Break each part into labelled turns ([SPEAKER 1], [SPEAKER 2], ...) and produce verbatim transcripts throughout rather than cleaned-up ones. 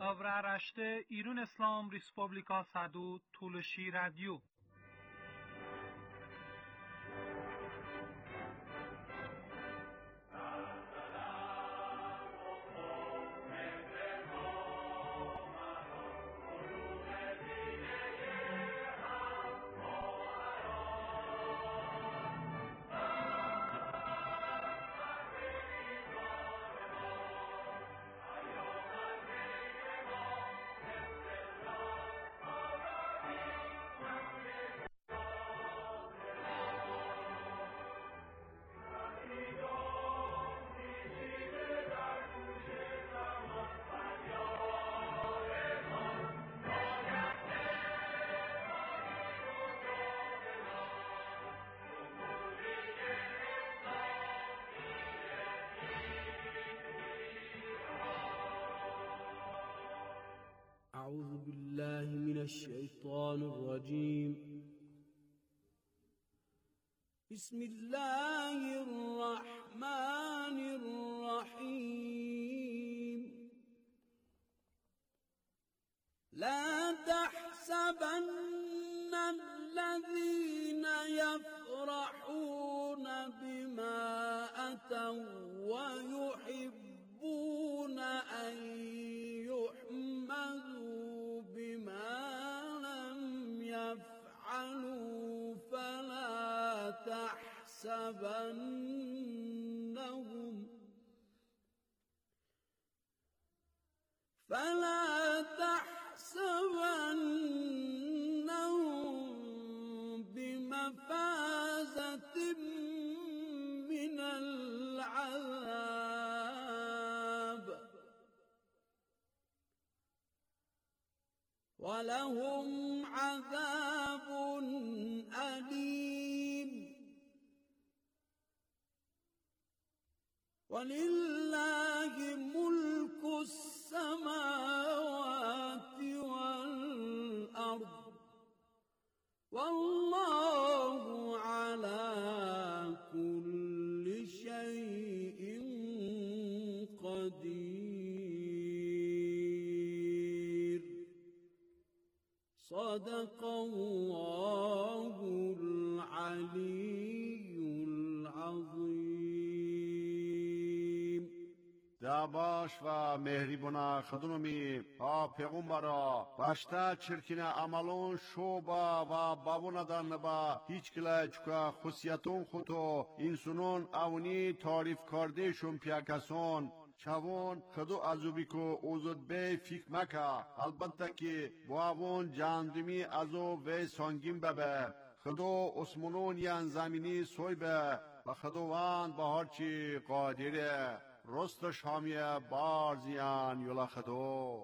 [SPEAKER 1] Davra rashte İran İslam Respublika Sadu Tulshi Radio.
[SPEAKER 2] أعوذ بالله من الشيطان الرجيم. بسم الله الرحمن الرحيم. لا تحسبن الذين يفرحون بما أتوا ويحبون أن يحمدوا بما لم يفعلوا فلا تحسبنهم فلا تحسبنهم بمفازة من العذاب ولهم عذاب أليم. ولله ملك السماوات والأرض والله على كل شيء قدير. صدق الله العلي العظيم.
[SPEAKER 3] داباش و مهریبونا خدونمی پا پیغمبرا باشتا چرکینه عملون شوبا و بابونا دانبا هیچ کلا چکا خصیتون خودو اینسونون اونی تعریف کردهشون پیاکسون چاون خدو ازوبی کو اوزد به فکر مکا البته که باون جاندمی ازو و سانگین ببه خدو اسمونون یان زمینی سوی به و خدوان به هرچی قادره رست شامیه بارزیان یولا خدو.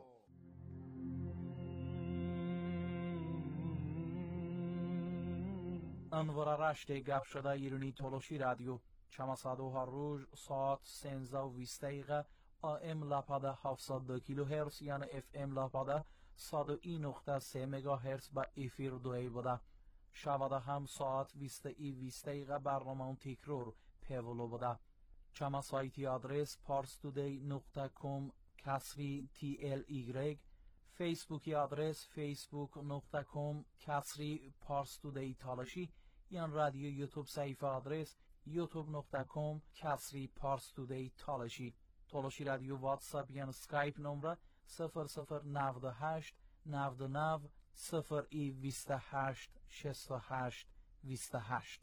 [SPEAKER 4] انوار رشته گپ شده ایرانی تولوشی رادیو چماسادو هر روز ساعت سنزه و بیست دقیقه آم لاپاده هفتصد و دو کیلو هرتز یعنی اف ام لاپاده صد و یک نقطه سه مگا هرتز با افیر دوی بوده. شواده هم ساعت بیست ای بیست دقیقه برنامه تکرار پیولو بوده. چما سایتی آدرس parstoday نقطه com کسری تی ال ایگرگ، فیسبوکی آدرس facebook نقطه com کسری parstoday تالشی، یا رادیو یوتیوب صفحه آدرس youtube نقطه com کسری parstoday تالشی. تالشی رادیو واتساپ یا سکایپ نمره صفر صفر نود و هشت نود و نه صفر ای بیست و هشت شصت و هشت بیست و هشت.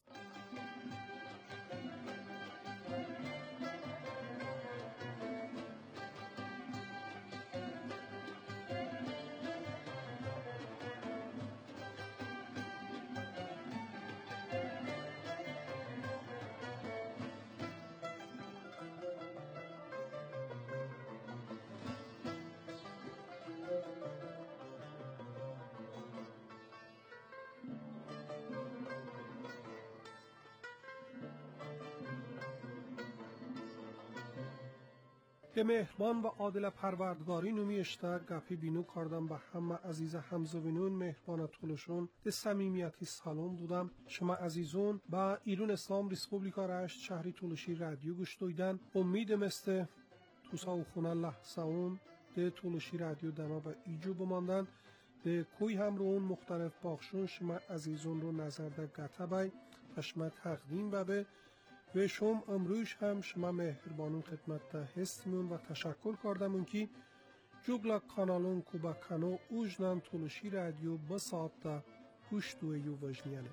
[SPEAKER 5] به مهربان و عادل پروردگاری نومی اشته گپی بینو کردم به همه عزیز همزوینون مهربان طولشون ده صمیمیتی سلام دودم. شما عزیزون با ایران اسلام ریسپوبلیکا رشت شهری طولشی رادیو گوش دویدن. امیدم است توسا و خونه لحظه اون ده تولشی رادیو دما و ایجو بماندن ده کوی هم رو اون مختلف باخشون شما عزیزون رو نظر در گتبای و شما تقدیم ببه و شما امروش هم شما مهربانون خدمت ده هستیمون و تشکر کردمون که جوگلا کانالون کوبا کانو اوجنان تولشی رادیو بساعت ده گوش دوی یو وجنیانه.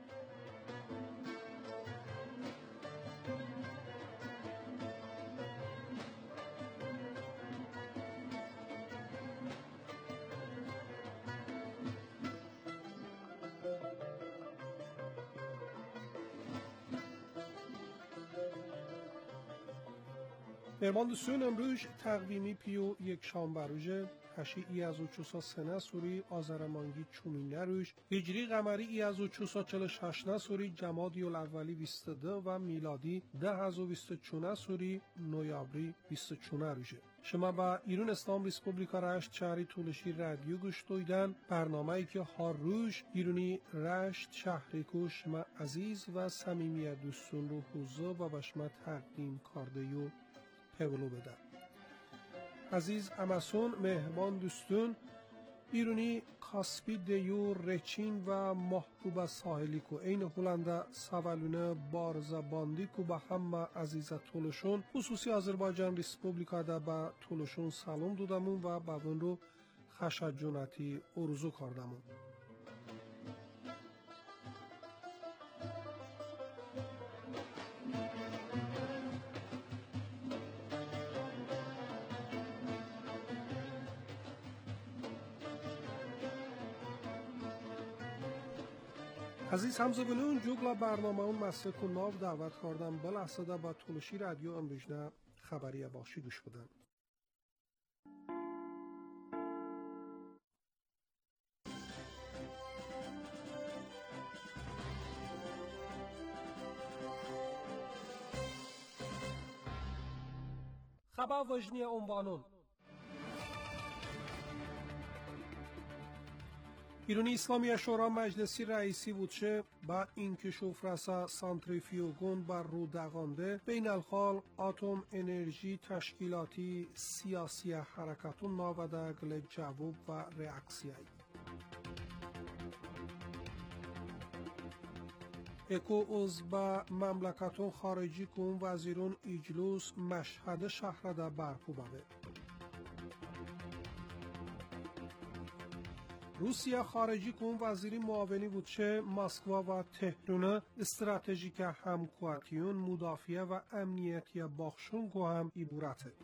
[SPEAKER 5] مهربان دوستان امروز تقویمی پیو یک شنبه روزه هشی ای از و چوسا سنه سوری آزرمانگی چومینه روش هجری قمری ای از و چوسا چل ششنه سوری جمادی الاولی بیست دو و میلادی ده از و بیست چونه سوری نویابری بیست چونه روزه. شما با ایران اسلام ریسپوبلیکا رشت شهری تولشی رادیو گوش دویدن برنامه ای که هر روز ایرانی رشت شهری کو شما عزیز و صمیمی دوستون رو حضور و بشما تقدیم کرده یو پولو بده. عزیز امسون مهربان دوستون ایرانی کاسپی دیو رچین و محبوب ساحلی کو این هولندا سوالونه بارزا باندی کو با همه عزیز تولشون خصوصی آذربایجان ریسپوبلیکا دا با تولشون سلام دودمون و با اون رو خشجونتی ارزو کردمون. عزیز همزبانون جوگلا برنامه اون مسئله کن ناو دعوت کردم بلحظه دا با تولشی رادیو امروزنه خبری باشی گوش بدن. خبر وجنی عنوانون ایرانی اسلامی شورا مجلسی رئیسی بودشه با اینکه شوفرسا سانتریفیوگون بر رو دغانده بین الخال آتوم انرژی تشکیلاتی سیاسی حرکتون ناوده گل جواب و ریاکسیایی اکو از با مملکتون خارجی کن وزیرون اجلوس مشهد شهر دا برپو بده. روسیه خارجی کن وزیری معاونی بود چه مسکوا و تهران استراتژیک همکارتیون مدافعه و امنیتی باخشون کو هم عبارته.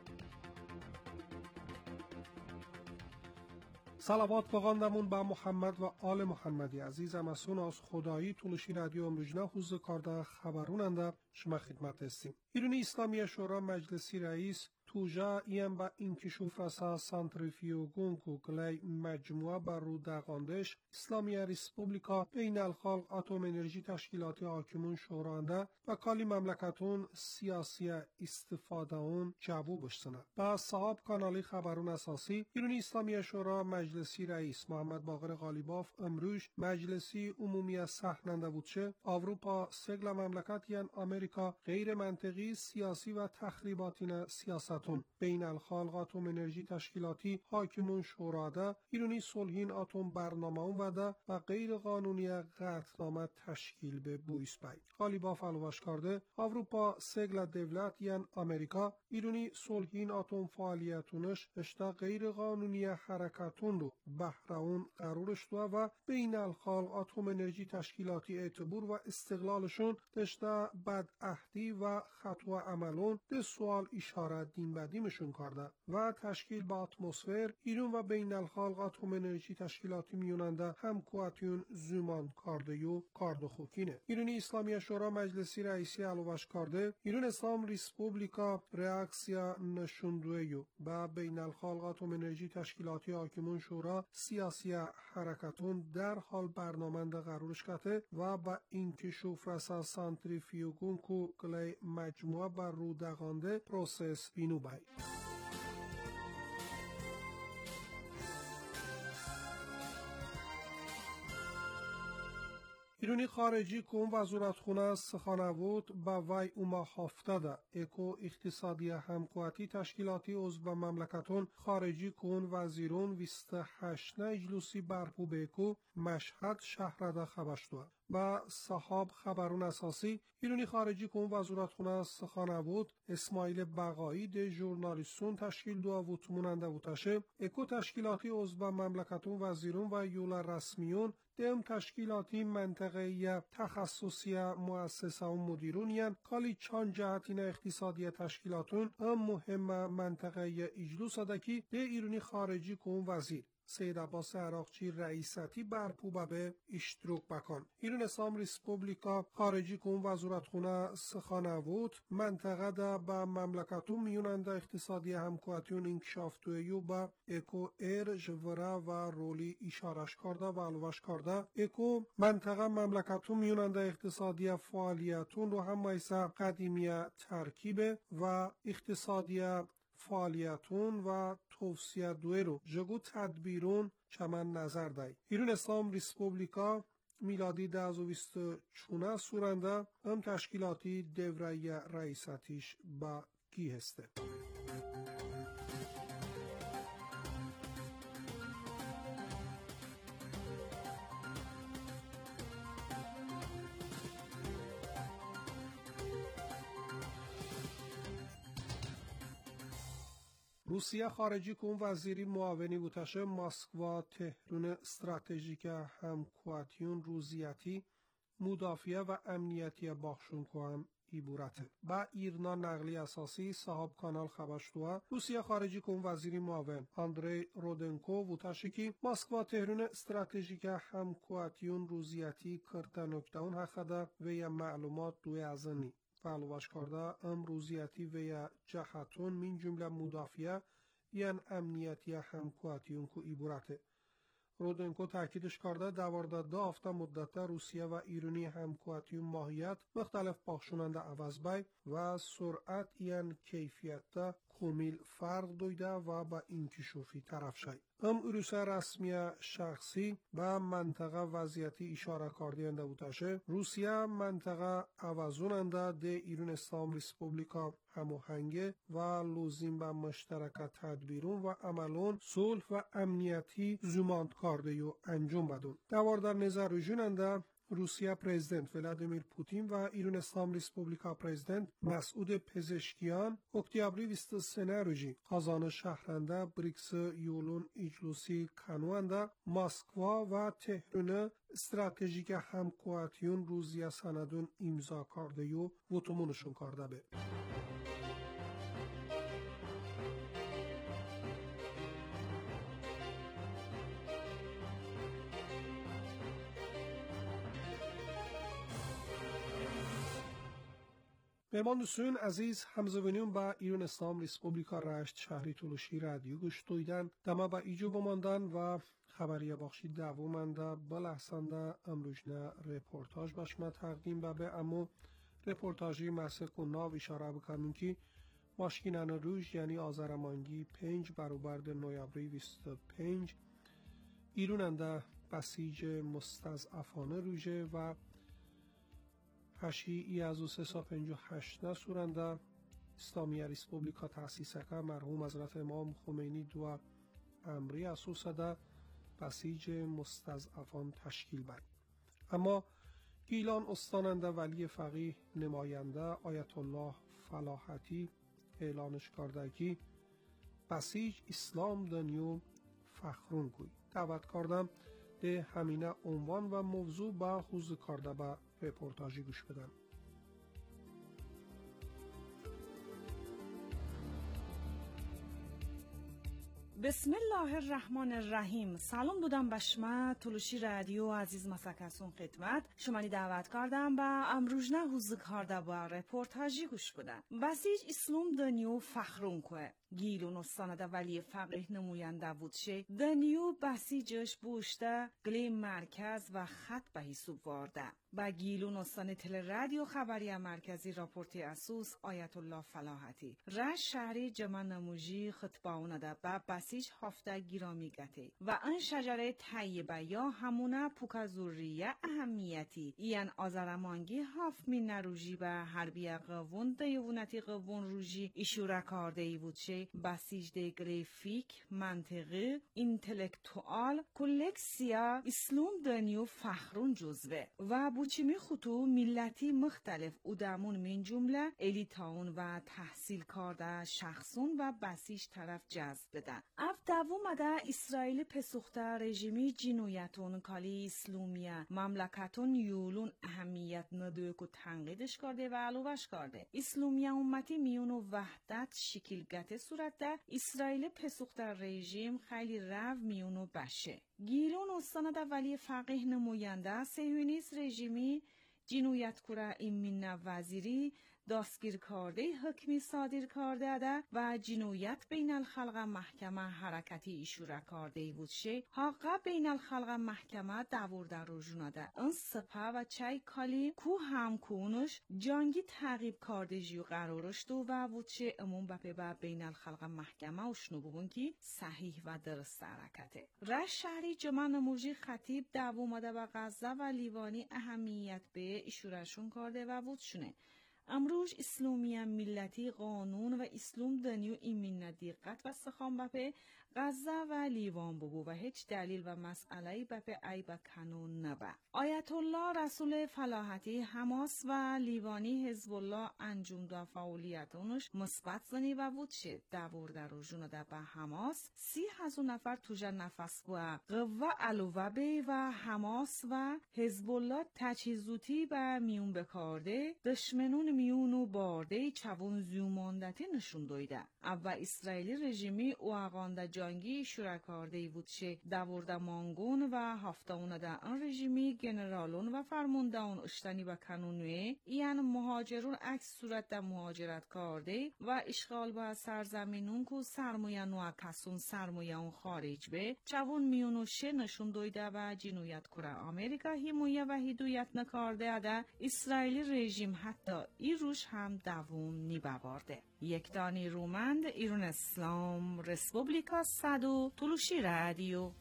[SPEAKER 5] صلوات بخواندمون با محمد و آل محمدی عزیز امسون از خدایی تولشی رادیو امروزنه حوزه کارده خبروننده شما خدمت هستیم. ایرانی اسلامی شورا مجلسی رئیس توجا ایم با انکشوف رسا سانتریفیوگون کو کلی مجموعه بر رو دقاندش اسلامی ریسپوبلیکا بین الخلق اتم انرژی تشکیلاتی حاکمون شورانده و کالی مملکتون سیاسی استفاده اون جواب بشتنه. با صاحب کانالی خبرون اساسی ایرانی اسلامی شورا مجلسی رئیس محمد باقر غالیباف امروز مجلسی عمومی سحننده بودشه اروپا سگل مملکت یان امریکا غیر منطقی سیاسی و تخریباتین سیاست بین الخلق اتم انرژی تشکیلاتی حاکمون شوراده ایرانی صلحین اتم برنامه اون وده و غیر قانونی قطعنامه تشکیل به بویس بای. غالیباف علوش کرده اروپا سگل دولت یان امریکا ایرانی صلحین اتم فعالیتونش اشتا غیر قانونی حرکتون رو بهرون قرارش دو و بین الخلق اتم انرژی تشکیلاتی اعتبار و استقلالشون اشتا بد اهدی و خطوه عملون ده سوال اشاره دین بدیمشون کرده و تشکیل با اتمسفر ایران و بین الخلق اتم انرژی تشکیلاتی میوننده هم کواتیون زمان کرده یو کرده خوکینه. ایرانی اسلامی شورا مجلسی رئیسی علوش کرده ایران اسلام ریسپوبلیکا ریاکسیا نشوندوه یو با بین الخلق اتم انرژی تشکیلاتی حاکمون شورا سیاسی حرکتون در حال برنامه قرارش کته و با اینکه شوفرسا سانتریفیوگون کو کلی مجموعه بر رو دقانده پروسس بینو بای. ایرونی خارجی کن وزارتخونه سخانوود با وی اوما هفتاده اکو اقتصادی همکواتی تشکیلاتی عضو مملکتون خارجی کن وزیرون ویست هشت اجلوسی برپو بیکو مشهد شهرده خبشتوه. با صحاب خبرون اساسی ایرونی خارجی کن وزارتخونه سخانوود اسماعیل بقایی ده ژورنالیستون تشکیل دو و تموننده و تشه اکو تشکیلاتی عضو مملکتون وزیرون و یولا رسمیون دم تشکیلاتی منطقه‌ای تخصصی مؤسسه و مدیرونیان کالی چند جهتین اقتصادی تشکیلاتون ام مهم منطقه اجلوس دکی ده ایرونی خارجی کن وزیر سید عباس عراقچی رئیستی برپو به اشتروک بکن. ایران اسلام ریسپوبلیکا خارجی کن وزارتخونه سخانوود منطقه دا با مملکتون میوننده اقتصادی همکواتیون انکشاف تویو با اکو ایر جورا و رولی اشارش کرده و علوش کرده اکو منطقه مملکتون میوننده اقتصادی فعالیتون رو هم مایسا قدیمی ترکیب و اقتصادی فعالیتون و توصیه دوی رو جگو تدبیرون چمن نظر دای. ایران اسلام ریسپوبلیکا میلادی ده و بیست چونه سورنده هم تشکیلاتی دوره رئیساتیش با کی هسته. روسیه خارجی کن وزیری معاونی بوتشه مسکو تهران استراتژیک همکواتیون روزیتی مدافعه و امنیتی باخشون کوام ایبورته. با ایرنا نقلی اساسی صاحب کانال خبرشتوه روسیه خارجی کن وزیری معاون اندری رودنکو بوتشه کی مسکو تهران استراتژیک همکواتیون روزیتی کرده نکتاون حقده و یا معلومات دوی ازنی. فعلوش کرده ام روزیتی و یا جهتون من جمله مدافعه یعن امنیتی همکواتیون کو ایبورته. رودنکو تاکیدش کرده دوارده دو هفته مدت روسیه و ایرانی همکواتیون ماهیت مختلف پاخشوننده عوض بای و سرعت یعن کیفیت کمیل فرق دویده و با انکشافی طرف شای. ام اروسه رسمی شخصی به منطقه وضعیتی اشاره کردینده بودشه روسیه منطقه عوضوننده ده ایران اسلام ریسپوبلیکا هماهنگه و لازم به مشترک تدبیرون و عملون صلح و امنیتی زماند کرده و انجام بدون. دوار در نظر جوننده روسیه پرزیدنت ولادیمیر پوتین و ایران اسلام ریسپوبلیکا پرزیدنت مسعود پزشکیان اکتبری بیست و سه روزی قازان شهرنده بریکس یولون اجلوسی کنونده مسکو و تهران استراتژیک همکواتیون روزیه سندون امضا کرده و وطمونشون کرده به. مهمان دوستان عزیز همزبانیون با ایران اسلام ریسپوبلیکا رشت شهری تولوشی رادیو گوش دویدن دما با ایجو بماندن و خبری بخشی دوامنده بلحسنده امروجنه رپورتاج باشما تقدیم به اما رپورتاجی مسیق و ناو اشاره بکنیم که ماشکینان روش یعنی آزرمانگی پنج برابر نویابری بیست و پنج ایروننده بسیج مستضعفانه روژه و هشی ای از و سه پنج و هشت سورنده اسلامی ریسپوبلیکا تأسیس که مرحوم حضرت امام خمینی دو امری اساسده بسیج مستضعفان تشکیل بند. اما گیلان استاننده ولی فقیه نماینده آیت الله فلاحتی اعلانش کرده که بسیج اسلام دنیو فخرون کوی دعوت کردم ده همینه عنوان و موضوع با خوز کرده به رپورتاجی گوش بدن.
[SPEAKER 6] بسم الله الرحمن الرحیم. سلام دادم به شما تولوشی رادیو عزیز مسکسون خدمت شما دعوت کردم به امروزنه حوزه کرده با رپورتاجی گوش بدن. بسیج اسلام دنیو فخرون که گیلون استانده ولی فقیه نموینده بودشه دنیو بسیجش بوشته گلی مرکز و خط به حساب وارده با گیلون استان تل رادیو خبری مرکزی راپورتی اسوس آیت الله فلاحتی رش شهری جمع نموجی خطباونه ده با بسیج هفته گیرامی گتی و ان شجره طیبه یا همونه پوکازوریه اهمیتی این آزرمانگی هفت مین نروژی به حربی قوون دیوونتی قوون روژی ایشوره کارده ای بودشه بسیج ده گریفیک منطقی اینتلکتوال کلکسیا اسلوم دنیو فخرون جزوه و بوچیمی خطو ملتی مختلف ادامون من جمله الیتاون و تحصیل کارده شخصون و بسیج طرف جذب بدن. اف دوم ده اسرائیل پسوخته رژیمی جنویتون کالی اسلومیه مملکتون یولون اهمیت ندوه که تنقیدش کرده و علوش کرده. اسلومیه امتی میونو وحدت شکلگت صورت ده اسرائیل پسوخته رژیم خیلی رو میونو بشه. گیلون استان ده ولی فقیه نموینده سیونیست رژیمی جنویت کره ایمین وزیری دستگیر کرده حکمی صادر کرده ده و جنویت بین الخلق محکمه حرکتی ایشوره کرده بود شه حقا بین الخلق محکمه دور در روژونه ده این سپه و چای کالی کو هم کونش جانگی تعقیب کرده جیو قرارش دو و بود شه امون بپی با بین الخلق محکمه اشنو بگون که صحیح و درست حرکته. رش شهری جمع نموجی خطیب دو اومده و غزه و لیوانی اهمیت به ایشورشون کرده و بود شونه. امروز اسلامی ملتی قانون و اسلام دنیو ایمین دقت و سخام بپه غزه و لیوان بگو و هیچ دلیل و مسئله بپه ای با کنون نبه. آیت الله رسول فلاحتی حماس و لیوانی حزب الله انجام دا فعالیتونش مثبت زنی و بود شد دور در روزونه ده به حماس سی هزار نفر توجه نفس و قوه علوه بی و حماس و حزب الله تجهیزاتی به میون بکارده دشمنون میونو بارده چوون زیوماندتی نشون دویده. اول اسرائیلی رژیمی او اقانده جانگی شورکارده بود شه دورده مانگون و هفتاونه ده ان رژیمی گنرالون و فرموندهون اشتنی و کنونوی این مهاجرون عکس صورت ده مهاجرت کرده و اشغال با سرزمینون که سرمایه نوع کسون سرمایه اون خارج به چوون میونو شه نشون دویده و جنویت کره آمریکا حمایه و هدایت نکارده ده اسرائیلی رژیم حتی ای روش هم دووم نیبوارده. یک دانی رومند ایران اسلام رسپوبلیکا صدو تلوشی رادیو.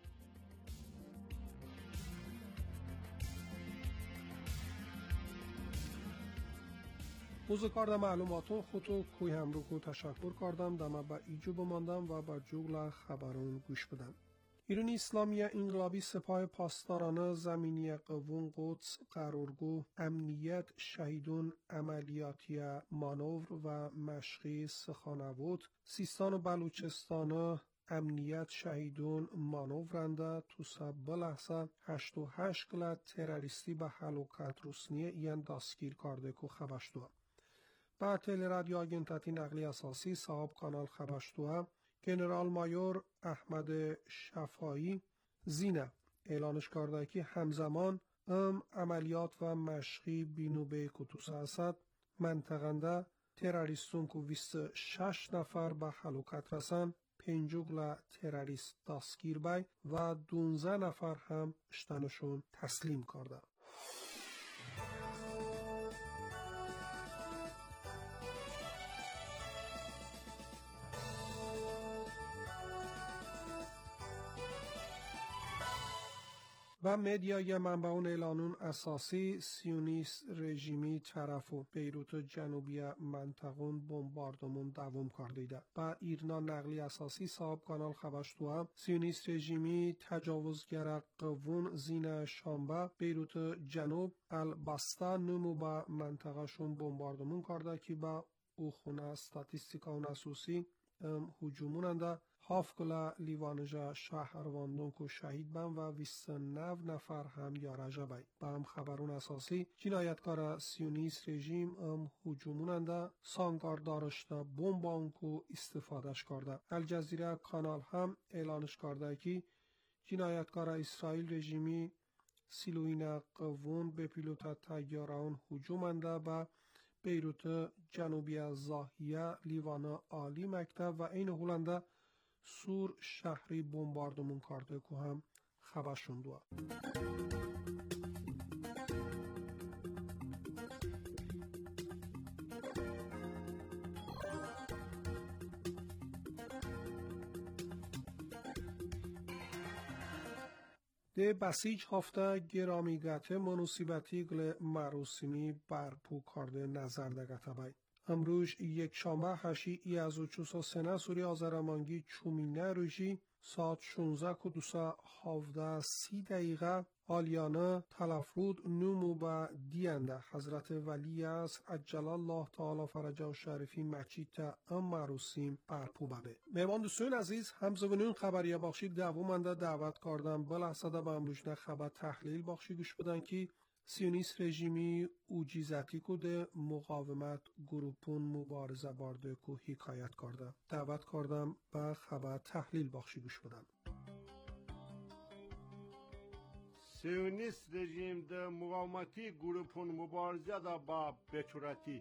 [SPEAKER 5] موزه کارده معلوماتون خودتو کوی همرو کو تشکر کردم دم با ایجو بماندم و با جوگل خبرون گوش بدم. ایران اسلامی انقلابی سپاه پاسداران زمینی قوون قدس قرارگو امنیت شهیدون عملیاتی مانور و مشقی سخانوود سیستان و بلوچستان امنیت شهیدون مانورنده تو سب لحظه هشت و هشت گل تروریستی به حلوکت روسنیه این دستگیر کرده که خبشتوه. با تل رادیو آگنتاتی نقلی اساسی صاحب کانال خبشتوه گنرال مایور احمد شفایی زینه اعلانش کرده که همزمان ام عملیات و مشقی بینوبه کتوس اسد منطقنده تروریستون که بیست و شش نفر به هلاکت رسن پنجوگل تروریست دستگیر بای و دونزده نفر هم شتنشون تسلیم کرده. و مدیای منبعون اعلانون اساسی سیونیست رژیمی طرفو بیروت جنوبی منطقون بمباردمون دوام کردیده. با ایرنا نقلی اساسی صاحب کانال خبشتو هم سیونیست رژیمی تجاوزگر قوون زین شنبه بیروت جنوب البستا نمو با منطقهشون بمباردمون کرده که با او خونه استاتیستیکا اساسی هجوموننده هافگلا لیوانجا شهرواندون که شهید بن و بیست و نه نفر هم یارجه بای. با هم خبرون اساسی جنایتکار سیونیست رژیم هم هجوموننده سانگار دارشته بمبان که استفادهش کرده. الجزیره کانال هم اعلانش کرده که جنایتکار اسرائیل رژیمی سیلوین قوون به پیلوت تیاران هجومنده به بیروت جنوبی زاهیه لیوان عالی مکتب و این هولنده سور شهری بمباردمون کرده که هم خبرشون دوه. ده بسیج هفته گرامیگت منوسیبتی گل مروسیمی برپو کرده نظر دگته بای. امروز یک شنبه هشی ای از اوچوسا سنه سوری آزرمانگی چومینه روشی ساعت شونزده و دوسا هفده سی دقیقه آلیانه تلفرود نومو با دینده حضرت ولی است عجل الله تعالی فرجه و شریفی مچید تا ام مروسیم برپو ببه. مهمان دوستان عزیز همزبانون خبریه بخشی دوامنده دعوت کردم بلحظه به امروزنه خبر تحلیل بخشی گوش بدن که سیونیست رژیمی اوجیزتی کده مقاومت گروپون مبارزه بارده که حکایت کرده. دعوت کردم به خبر تحلیل بخشی گوش بدن.
[SPEAKER 3] سیونیست رژیم ده مقاومتی گروپون مبارزه ده با بچورتی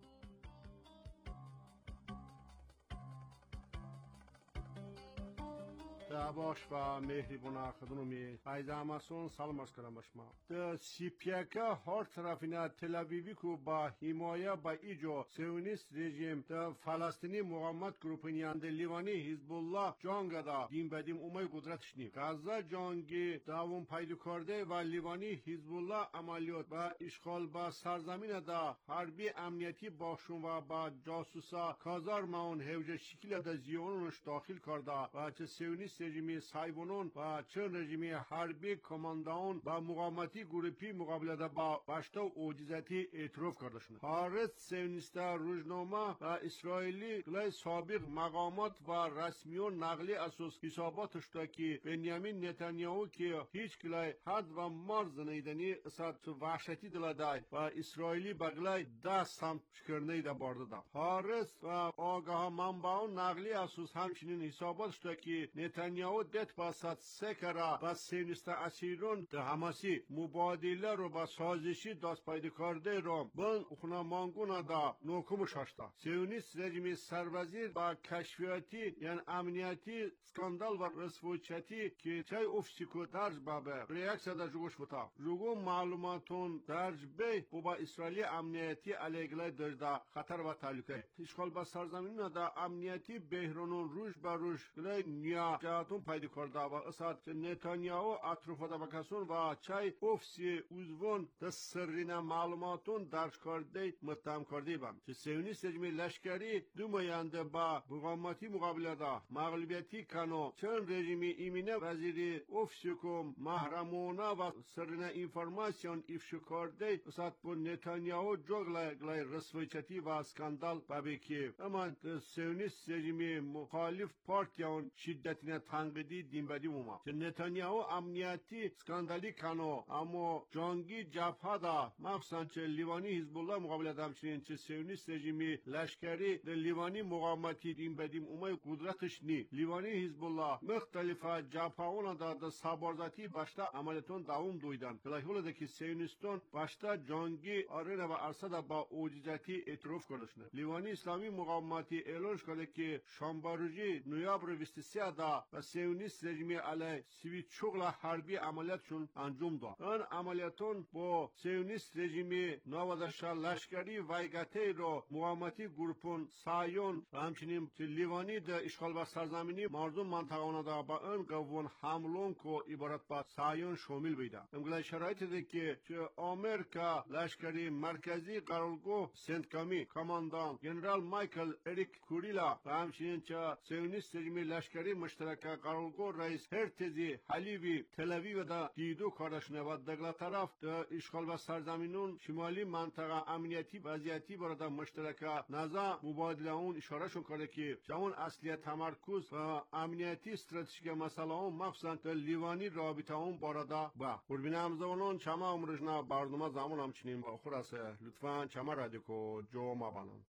[SPEAKER 3] دعواش و مهربان خدمتی ایزامسون سلام عرض کنم شما. د سیپیکا هر طرفینه تل آویوی کو با حمایه با ایجو سیونیست رژیم د فلسطینی مقاومت گروپینیان د لیوانی حزب الله جنگ دا دیم بدیم اومای قدرتش نی. غزه جنگی دوام پیدا کرده و لیوانی حزب الله عملیات و اشغال با سرزمین دا حربی امنیتی باشون و با جاسوسا کازار ماون هوجه شکل دا زیونش داخل کرده و چه سیونیست رژیمی سایبونون و چه رژیمی حربی کماندان و مقاومتی گروپی مقابله با باشتا و اوجیزتی اعتراف کرده شده. حارس سیونیستا روزنامه و اسرائیلی گلای سابق مقامات و رسمیون نقلی اساس حساباتش دا که بنیامین نتانیاهو که هیچ گلای حد و مرز نیدنی اساد وحشتی دلدای و اسرائیلی بگلای ده سمت شکرنی دا بارده دا. حارس و آگاه منبعون نقلی اساس همچنین حساباتش دا که نتانیاهو دت باسد سکرا و سیونیستا اسیرون ده هماسی مبادله رو با سازشی دست پیدا کرده رو بن اخنا مانگونا دا نوکم شاشتا. سیونیست رژیم سربازی با کشفیاتی یعنی امنیتی سکاندال و رسوچتی که چای افسیکو درج بابه ریاکس دا جوگوش بوتا. جوگو معلوماتون درج بی با اسرائیلی امنیتی علیگلای درده خطر و تعلقه. اشغال با سرزمین دا امنیتی بهرانون روش با روش گلای نیا جهاتون پیدا کرده و اساد نتانیاهو اطراف دا بکسون و چای افسی اوزوان دا سرین معلوماتون درج کرده متهم کرده بام. چه سیونیست رژیم لشکری دو ماینده با مقاومتی مقابله دا مغلوبیتی کنو چند رژیمی ایمینه وزیری افسیکو محرمونه و سرین اینفرماسیون افشو کرده اساد با نتانیاهو جوگلای گلای رسویچتی و اسکاندال بابی که اما سیونیست رژیم مخالف پارتیان شدتینه تنقیدی دینبدی موما. چه نتانیاهو امنیتی اسکاندالی کنو اما جنگی جبهه دا مخصوصا چه لیوانی حزب الله مقابله دا همچنین چه سیونیست رژیمی لشکری در لیوانی مقاومتی دینبدیم اومای قدرتش نی. لیوانی حزب الله مختلف جبهه اونا دا دا سابارزاتی باشتا عملیتون داوم دویدن. بلاحول دا که سیونیستون باشتا جنگی آرین و ارسد با اوجیزتی اعتراف کردشنه. لیوانی اسلامی مقاومتی اعلانش کرده که شنبه نویابر بیست و سه دا و سیونیست رژیمی علی سوی شغل حربی عملیاتشون انجام داد. آن عملیاتون با سیونیست رژیمی نوازشا لشکری وایگته رو مقاومتی گروپون سایون و همچنین لیوانی دا اشغال و سرزمینی مردم منطقه دا با آن گوون حملون کو عبارت با سایون شامل بیده. امگلای شرایط ده که چه آمریکا لشکری مرکزی قرارگاه سنت کامی کماندان جنرال مایکل اریک کوریلا و همچنین چه سیونیست رژیمی لشکری مشترک قرارگاه رئیس هرتزی حلیوی تل‌آویو دا دیدو کارشنه و دگلا طرف دا اشغال و سرزمینون شمالی منطقه امنیتی وضعیتی برای مشترک نظر مبادله اون اشاره شون کرده که جوان اصلی تمرکز و امنیتی استراتژیک مسئله اون مخصوصا در لیوانی رابطه اون برای با قربین همزمانان چما عمرشنا برنامه زمان همچنین با خلاصه لطفاً چما رادیو کو جو ما بانن.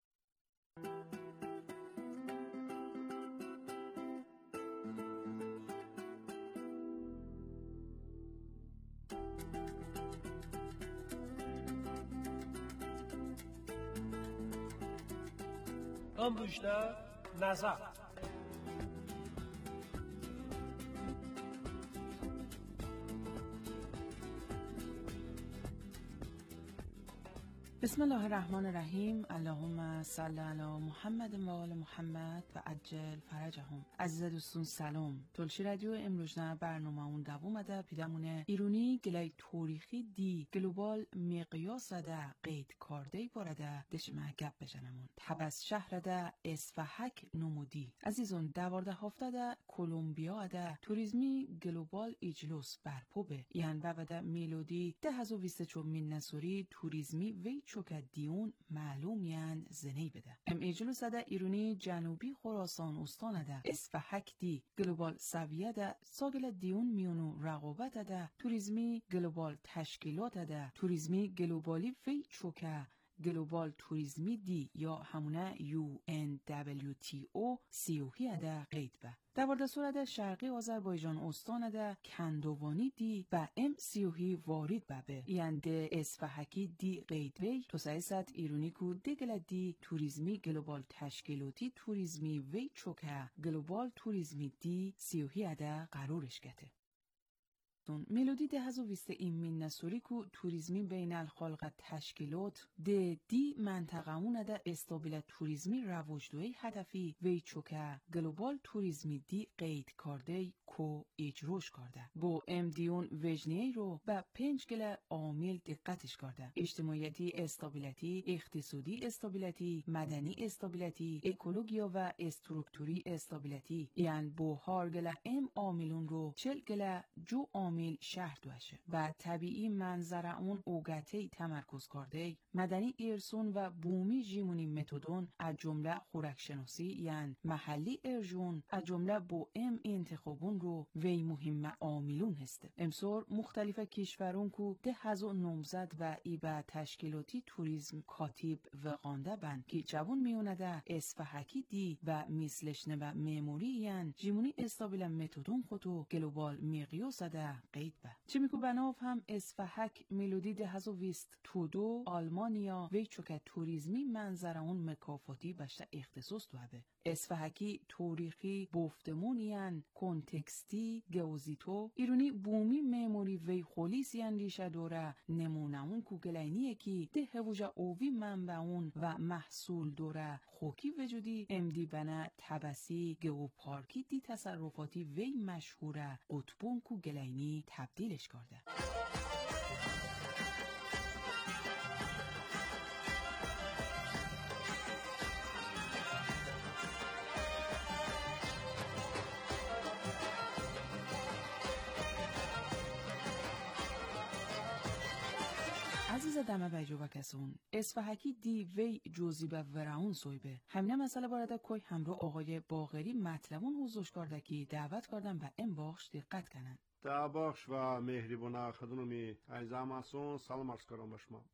[SPEAKER 5] امروزنه نظر
[SPEAKER 7] بسم الله الرحمن الرحیم. اللهم صل علی محمد و آل محمد و عجل فرجهم. عزیز دوستون سلام. تولشی رادیو امروزنا برنامه‌مون دوام ده پیدامونه ایرونی گلای تاریخی دی گلوبال مقیاس ده قید کارده بارده دشمه گپ بجنمون. تبس شهر ده اصفهک نمودی. عزیزون دوارده هفته ده کلمبیا ده توریزمی گلوبال اجلوس برپو به. یعنی بعد میلودی ده هزار و بیست و چهار من نسوری توریزمی وی چوکا دیون معلوم یان زنی بده. ام اجلوس ده ایرونی جنوبی خراسان استان ده اصفهک دی گلوبال سویه ده ساگل دیون میونو رقابت ده توریزمی گلوبال تشکیلات ده توریزمی گلوبالی وی چوکا گلوبال توریزمی دی یا همونه یو ان دبلیو تی او سیوهی ده قید به. دوارده سورده شرقی آذربایجان استان ده کندوانی دی و ام سیوهی وارد ببه. یعنی ده اصفهکی دی قید وی تو سایست ایرونی کو دگل دی توریزمی گلوبال تشکیلاتی توریزمی وی چوکه گلوبال توریزمی دی سیوهی ده قرارش گته. میلودی ده هزار و بیست این من نسوری کو توریزمی بین الخلق تشکیلات ده دی منطقمون ده استابیل توریزمی رواجدوی هدفی وی چوکه گلوبال توریزمی دی قید کرده کو اجروش کرده. با ام دیون وجنیه رو به پنج گله عامل دقتش کرده. اجتماعیتی استابیلیتی، اقتصادی استابیلیتی، مدنی استابیلیتی، اکولوژیا و استروکتوری استابیلیتی. یعنی با هر گله ام عاملون رو چل گله جو عامل شهر دوشه و طبیعی منظره اون اوگته تمرکز کرده. مدنی ارسون و بومی جیمونی متدون از جمله خوراکشناسی یعنی محلی ارجون از جمله با ام انتخابون رو وی مهم عاملون هسته. امسور مختلف کشورون کو ده هزار نامزد و ایبا تشکیلاتی توریزم کاتیب و قانده بند که جوان میونده اصفهکی دی و میسلشنه و میموری یعنی جیمونی استابیل متدون خودو گلوبال میقیاس ده قید به. چی میگو بناف هم اصفهک میلودی ده هزار و بیست تودو آلمانیا وی چوکه توریزمی منظره اون مکافاتی بشته اختصاص دوه. اصفهکی تاریخی بفتمونیان کنتکستی گوزیتو ایرونی بومی میموری وی خولیسیان ریشه دوره نمونه اون کوگلینیه کی ده هوجا اووی منبع اون و محصول دوره خوکی وجودی امدی بنا تبسی گوپارکی دی تصرفاتی وی مشهوره قطبون کوگلینی تبدیلش کرده. عزیز دمه بیجو و کسون اصفهکی دی وی جوزی به ورعون سویبه. همینه مسئله بارده کوی همراه آقای باقری مطلبون حضوش کرده که دعوت کردن به این باخش دقت کنن.
[SPEAKER 3] دا بخش و مهربونه خدممی عزیزم هستون سلام عرض کردم به شما.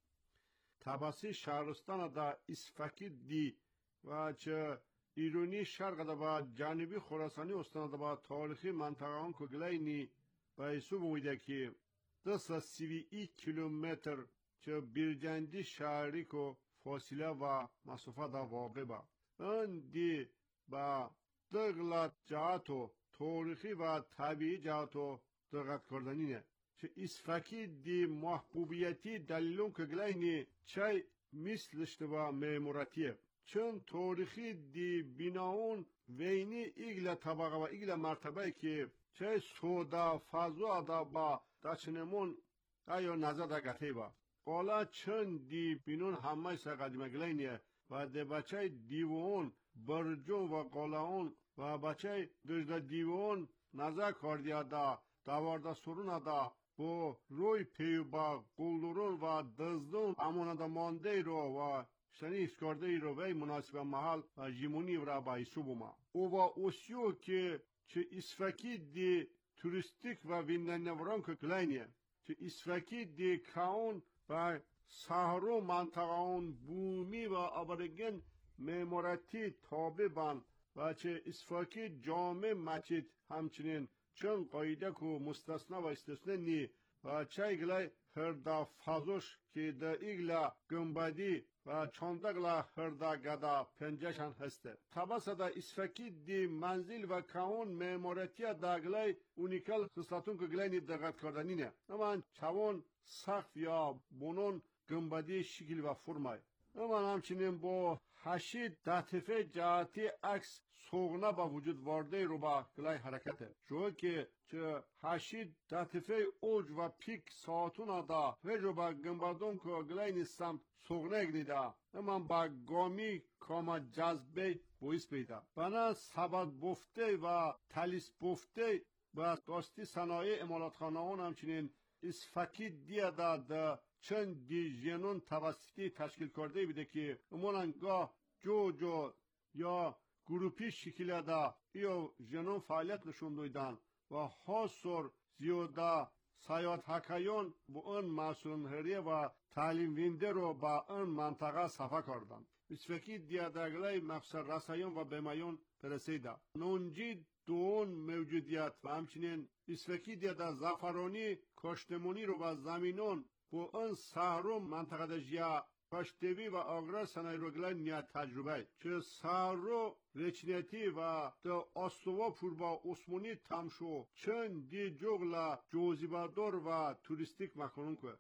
[SPEAKER 3] تباسی شهرستان دا اصفهکی دی و چه ایرانی شرق دا با جانبی خراسانی استان دا با تاریخی منطقه آن کگلینی به ایسو بویده که دست سی ای کیلومتر چه بیرجندی شهری کو فاصله و مسافه دا واقع با. اون دی با دغلت جهاتو تاریخی و طبیعی جهاتو دقت کردنینه. چه اصفهکی دی محبوبیتی دلیلون که گلینی چه مثلشت و میمورتیه. چون تاریخی دی بیناون وینی ایگل طبقه و ایگل مرتبه که چه سودا فضا دا با دچنمون آیا نظر دا گته با. قالا چون دی بینون همه سا قدیمه گلینیه و دی بچه دیوون برجون و قالاون و بچه دجده دیوون نظر کردیا دا دوارده سرون دا با روی پیو با قلدرون و دزدون امون دا مانده رو و شنی اسکارده رو وی مناسب محل و جیمونی را با ایسو بوما. او و اوسیو که چه اصفهکی دی توریستیک و ویندنوران که کلینیه چه اصفهکی دی کاون و سهرو منطقه بومی و آبرگن میمورتی تابع بند و چه اصفهکی جامع مسجد همچنین چون قایده که مستثنا و استثنا نی و چه ایگله هردا فازوش که دا ایگله گنبدی و چاندگله هردا گدا پنجشان هسته. تباس دا اصفهکی دی منزل و کاون میمورتی دا گله اونیکل خصلتون که گله نی دقت کردنینه. اما چوان سخف یا بونون گنبدی شکل و فرمای. اما همچنین با هشت دطفه جهتی عکس سوغنه با وجود وارده رو با گلای حرکته. شو که چه هشت دطفه اوج و پیک ساعتون آدا و جو با گنبدون که گلای نیستم سوغنه اگنیده. اما با گامی کاما جذبه بویس بیده. بنا سبد بفته و تلیس بفته و داستی صنایع امالاتخانه هون همچنین اسفکی دیاده ده چند دی جنون توسطی تشکیل کرده بیده که امونانگاه جو جو یا گروپی شکل ده یا جنون فعالیت نشون دویدن و حاصر زیاده سیاد حکایون با اون مسئولین هریه و تعلیم وینده رو با اون منطقه صفحه کردن. اسفکی دیادگلای مقصد رسایون و بیمایون پرسیده. نونجی دون موجودیت و همچنین اسفکی دیاده زفرانی کشتمونی رو با زمینون با اون سهروم منطقه دجیا کشتوی و آگرار سنای روگلای نیت تجربه چه سهرو رچنیتی و دا آستوا پور با عثمانی تمشو چند دی جغلا جوزیبادور و توریستیک مکنون که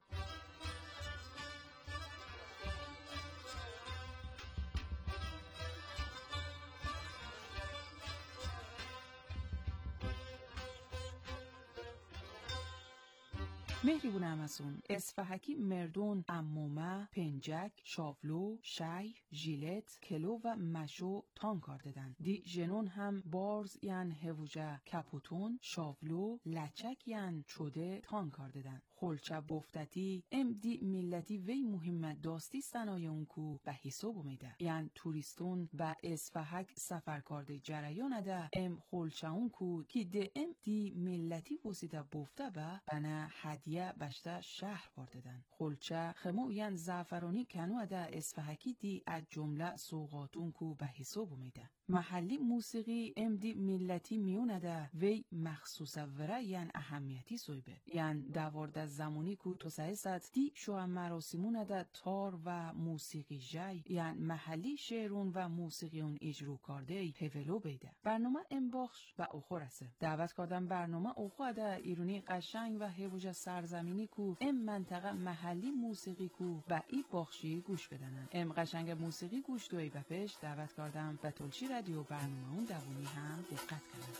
[SPEAKER 7] مهریبون همسون اسفحکی مردون امومه پنجک شافلو شی ژیلت کلو و مشو تان کار دادن دی جنون هم بارز یان هووجه کپوتون شافلو لچک یان چوده تان کار دادن خلچه بفتتی ام دی ملتی وی مهمه داستی صنایع اون کو به حساب اومده یان توریستون به اسفحک سفر کرده جریان ده ام خلچه اون کو کی دی ام دی ملتی وسیده بفته به بنا هدیه بشته شهر بارددن خلچه خمو یان زعفرانی کنو ده اسفحکی دی از جمله سوغاتون کو به حساب اومده محلی موسیقی ام دی ملتی میونه ده وی مخصوص وره یان اهمیتی سویبه یان دوارده زمانی کو تو سایست دی شو مراسمون ده تار و موسیقی جای یان محلی شعرون و موسیقیون اجرو کرده پولو بیده برنامه ام بخش و اخورسه دعوت کردم برنامه اخو ده ایرونی قشنگ و هیوج سرزمینی کو ام منطقه محلی موسیقی کو و ای بخشی گوش بدنن ام قشنگ موسیقی گوش دوی بپش دعوت کردم به تلشی رادیو برنامه اون دوونی هم دقت کنن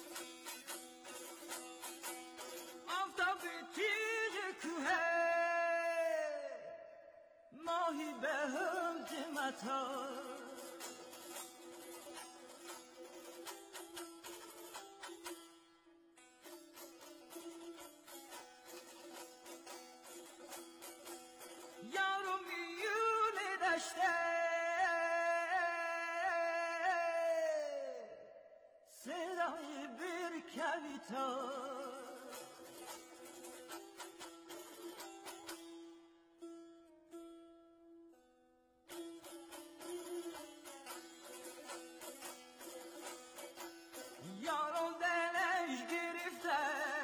[SPEAKER 8] آفتاب تیغ کوه ماهی به هم قیمتا یارو میونه داشته صدای بر کویتا یارو دلش گرفته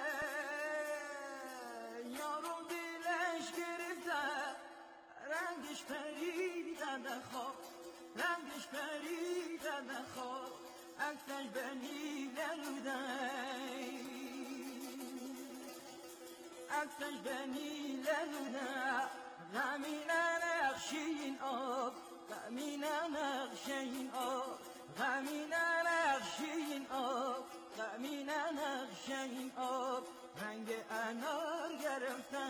[SPEAKER 8] یارو دلش گرفته رنگش پریده خواب رنگش پریده خواب عکسش بنی لنودای عکسش بنی لنودا غمین نقشین آب غمین نقشین آب غمین نقشین آب غمین نقشین آب رنگ انار گرفته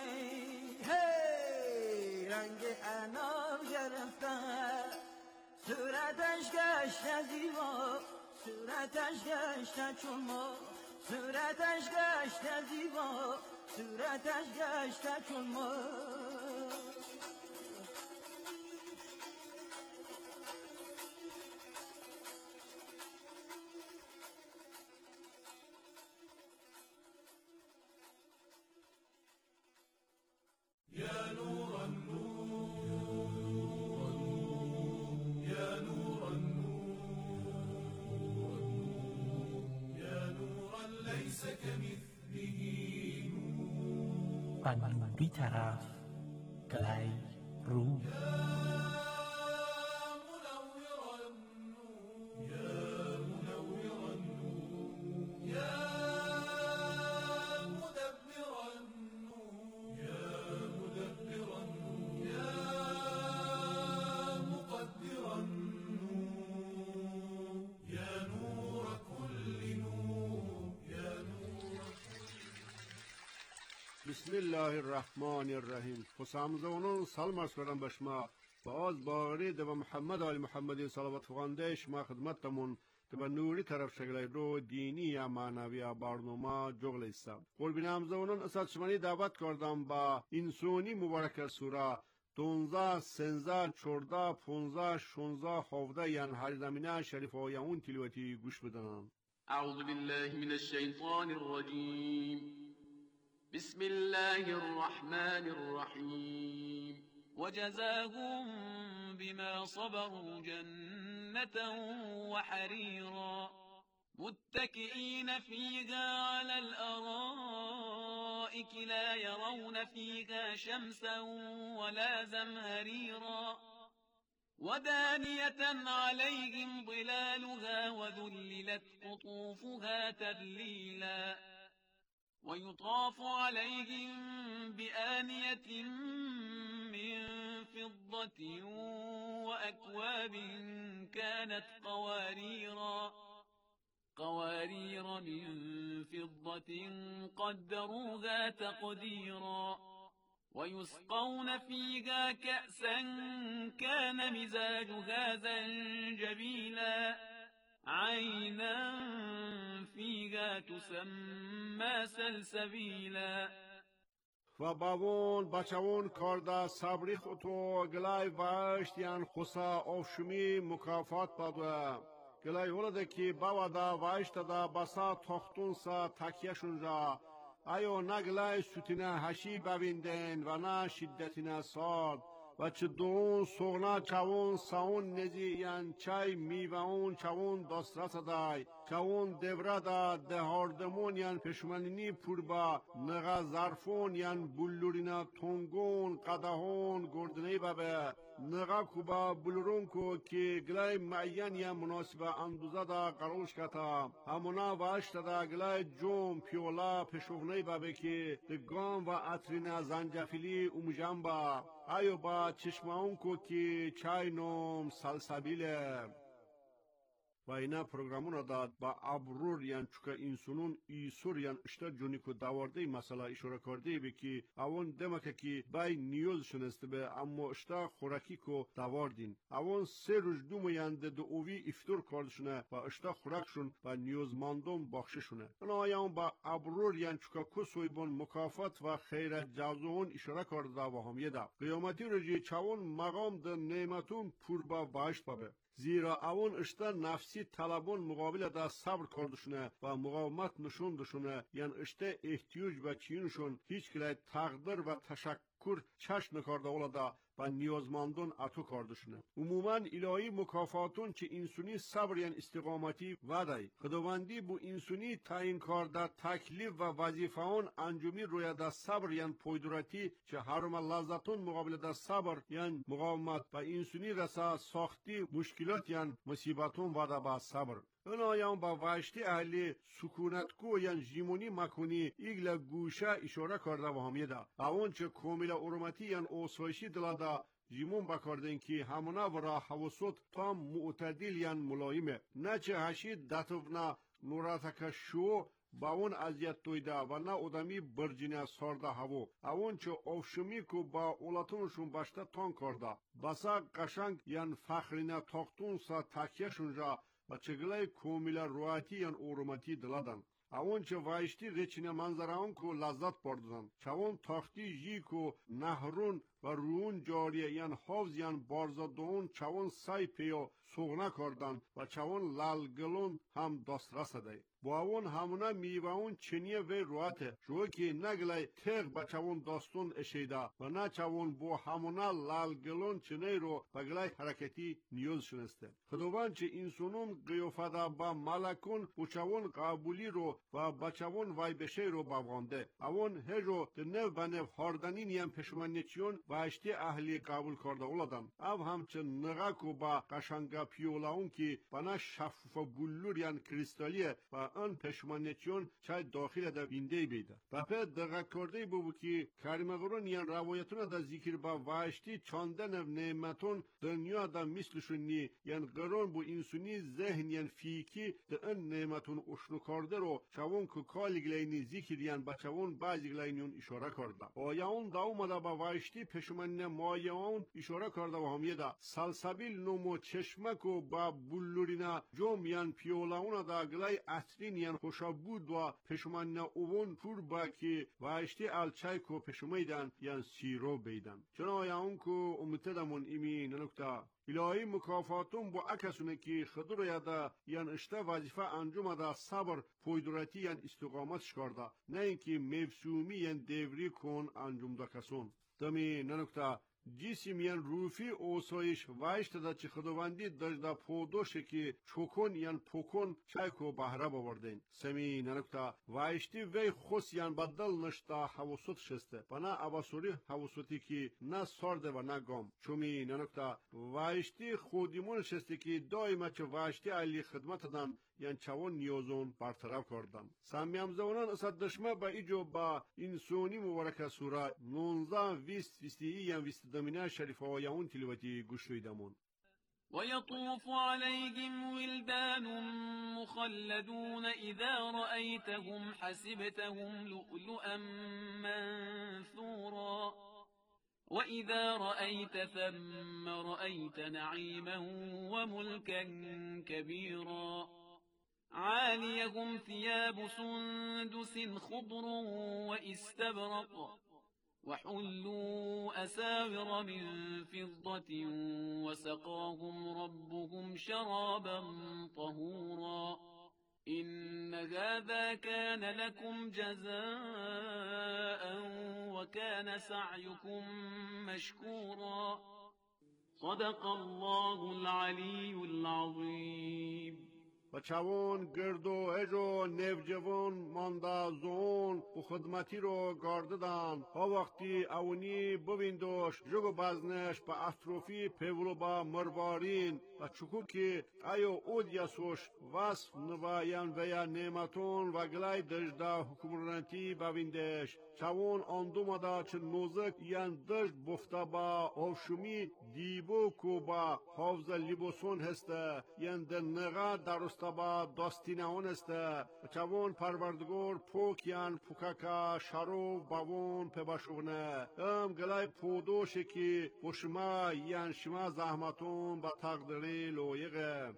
[SPEAKER 8] هی رنگ انار گرفته صورتش گشته زیبا صورتش گشته چون ما صورتش گشته زیبا صورتش گشته چون ما
[SPEAKER 2] يا نور النور يا نور النور يا نورا ليس كمثله نور
[SPEAKER 4] بنوری طرف گلای رو
[SPEAKER 2] يا
[SPEAKER 3] بسم الله الرحمن الرحیم. خسامزونون سلام عرض کردم به شما. باز باقری به محمد آل محمدی صلوات خوانده شما خدمتتون به نوری طرف شکل رو دینی یا معنوی یا برنامه جغل ایستم. قربین همزونون اساد شمانی دعوت کردم با انسانی مبارک سوره دونزده، سنزده، چورده، پونزده، شونزده، هفده یعنی هر زمینه شریف های اون تلاوتی گوش بدن.
[SPEAKER 9] اعوذ بالله من الشیطان الرجیم. بسم الله الرحمن الرحیم. وجزاهم بما صبروا جنة وحريرا متكئين فيها على الأرائك لا يرون فيها شمسا ولا زمهريرا ودانية عليهم ظلالها وذللت قطوفها تذليلا ويطاف عليهم بآنية من فضة وأكواب كانت قواريرا قوارير من فضة قدروها تقديرا ويسقون فيها كأسا كان مزاجها زنجبيلا عينا فيها تسمى سلسبيلا
[SPEAKER 3] و باون بچوون کارده صبری خودتو گلای واشت یان خسا آفشمی مکافات بادوه گلای ولده که باودا واشت دا بسا تختون سا تکیشون را ایو نگلای سوتینه هشی ببیندن و نه شدتینه ساد و چه دون سوغنا چاون ساون نزی یان چای میوون چاون دسترس دای چاون دوره دا دهاردمون یان پشمنینی پوربا نغا زرفون یان بلورینا تونگون قدهون گردنی بابه نغا کوبا بلورون کو که گلای معین یا مناسبه اندوزه دا قروش کتا همونا واشت دا گلای جوم پیولا پشوغنی بابه که دگام و عطرین زنجفیلی امجام با ایو با چشماون کو که چای نوم سلسبیله و اینا پروگرامون داد با ابرور یان چوکا انسانون ایسور یان اشتا جونی کو داورده مسئله اشاره کرده بی که اون دمکه که بای نیوز شنسته به اما اشتا خوراکی کو داوردین اون سه روز دوم یانده دو اوی افتور کردشونه و اشتا خوراکشون و نیوز ماندون بخششونه انا آیان با ابرور یان چوکا کسوی بون مکافات و خیر جازون اشاره کرده و هم یه قیامتی رجی چاون مقام ده نعمتون پور با باشت بابه زیرا اون اشتا نفسی طلبون مقابل دا صبر کردشونه و مقاومت نشون دشونه یعنی اشتا احتیاج و چینشون هیچ کلی تقدر و تشکر چشم نکارده اولادا و نیازمندون اتو کردشونه عموما الهی مکافاتون چه انسونی صبر یعنی استقامتی ودای خداوندی بو انسونی تعیین کرده تکلیف و وظیفه‌ون انجامی روی دا صبر یعنی پویدراتی چه حرم لذتون مقابل دا صبر یعنی مقاومت و انسونی رسا ساختی مشکلات یعنی مصیبتون ودا با صبر اونایان با واشتی اهلی سکونتگو یعنی جیمونی مکونی ایگل گوشه اشاره کرده و همیه دا اون چه کامل ارمتی یعنی اوسایشی دلادا جیمون بکردن که همونا و را حوصوت تام معتدل یعنی ملایمه نه چه هشید دتونا نوراتک شو با اون ازیت تویده و نه ادمی برجینه سارده هوا اون چه افشمی که با اولاتونشون باشته تان کرده بسا قشنگ یعنی فخرینه تاختون سا تکیشون را و چگلای کومیل روحاتی یعنی اورمتی دلادن اون چه وایشتی ریچینه منظره اون که لذت بردن چون تاختی جی که نهرون و رون جاریه یعنی حوز یعنی بارزادون چون سای پیو سوغنه کردن و چون لالگلون هم دسترس ده با اون همونه میوه اون چنیه و روحاته شو که نگلای تیغ با چون داستون اشیده و نه چون با همونه لالگلون چنی رو بگلای حرکتی نیوز شنسته خداوند چه انسانون قیافده با ملکون و چون قبولی رو و با چون وای بشه رو بوانده اون هجو ده نو بنو هاردنین یم پشمانیچیون واشتی اهلی قبول کرده اولادن او همچن نغاکو با قشنگا پیولاون که بنا شفاف بلور یان کریستالیه و آن پشمانیچون چای داخل دا بینده بیده بپه دقیق کرده بو که کریمگرون یان روایتون دا ذکر با واشتی چاندن نعمتون دنیا دا مثلشونی یان قرون بو انسونی ذهن یان فیکی دا ان نعمتون اشنو کرده رو چون که کالگلینی ذکر یان با چون بازگلینیون اشاره کرده آیاون دا اومده با واشتی پشمانی مایاون اشاره کرده و همیه دا سلسبیل نمو چشمک و با بلورینا جوم یان پیولاونا دا گلای اترین یان خوشا بود و پشمانی اوون پور با که واشتی الچای کو پشمیدن یان سیرو بیدن چون آیاون که امتدمون ایمی ننکتا الهی مکافاتون با اکسونه که خدور یادا یان اشتا وظیفه انجام دا صبر پویدراتی یان استقامت کرده نه اینکه مفسومی یان دوری کن انجام دا کسون دمی ننکتا جسم یان روفی اوسایش وایشت دا چه خداوندی دجدا پودوشه که چوکون یان پوکون چایکو بهره باوردین سمی ننکتا وایشتی وی خوص یان بدل نشتا حوصت شسته بنا اواسوری حوصتی که نه سارده و نه گام چومی ننکتا وایشتی خودیمون شسته که دائما چه وایشتی علی خدمت دن یان چوان نیازون برطرف کردن سمیم زوانان اصد دشمه با ایجو با انسانی مبارک سوره نونزده ویست ویستی یان ویست دمینه شریفه و یاون تلواتی گوشویدمون
[SPEAKER 9] ويطوف عليهم ولدان مخلدون إذا رأيتهم حسبتهم لؤلؤا منثورا وإذا رأيت ثم رأيت نعيما وملكا كبيرا عاليهم ثياب سندس خضر وإستبرق وحلوا أساور من فضة وسقاهم ربهم شرابا طهورا إن هذا كان لكم جزاء وكان سعيكم مشكورا صدق الله العلي العظيم
[SPEAKER 3] و چوون گرد و اجو نفجوون ماندا زون و خدمتی رو گارددان ها وقتی اونی بویندوش جگو بازنش با استروفی پیولو با مربارین و چکو که ایو اود یاسوش وصف نبایان ویا نعمتون و گلای دجدا حکمرانتی بویندش چوون اندومدا چه نوزک یان دجد بفتا با اوشمی دیبو کو با حافظ لیبوسون هسته یان در نغا درست با داستینهون است چوون پروردگار پوک یان پوکاکا شارو باون پباشونه ام گلای پودوشه که بشما یان شما زحمتون با تقدری لویقه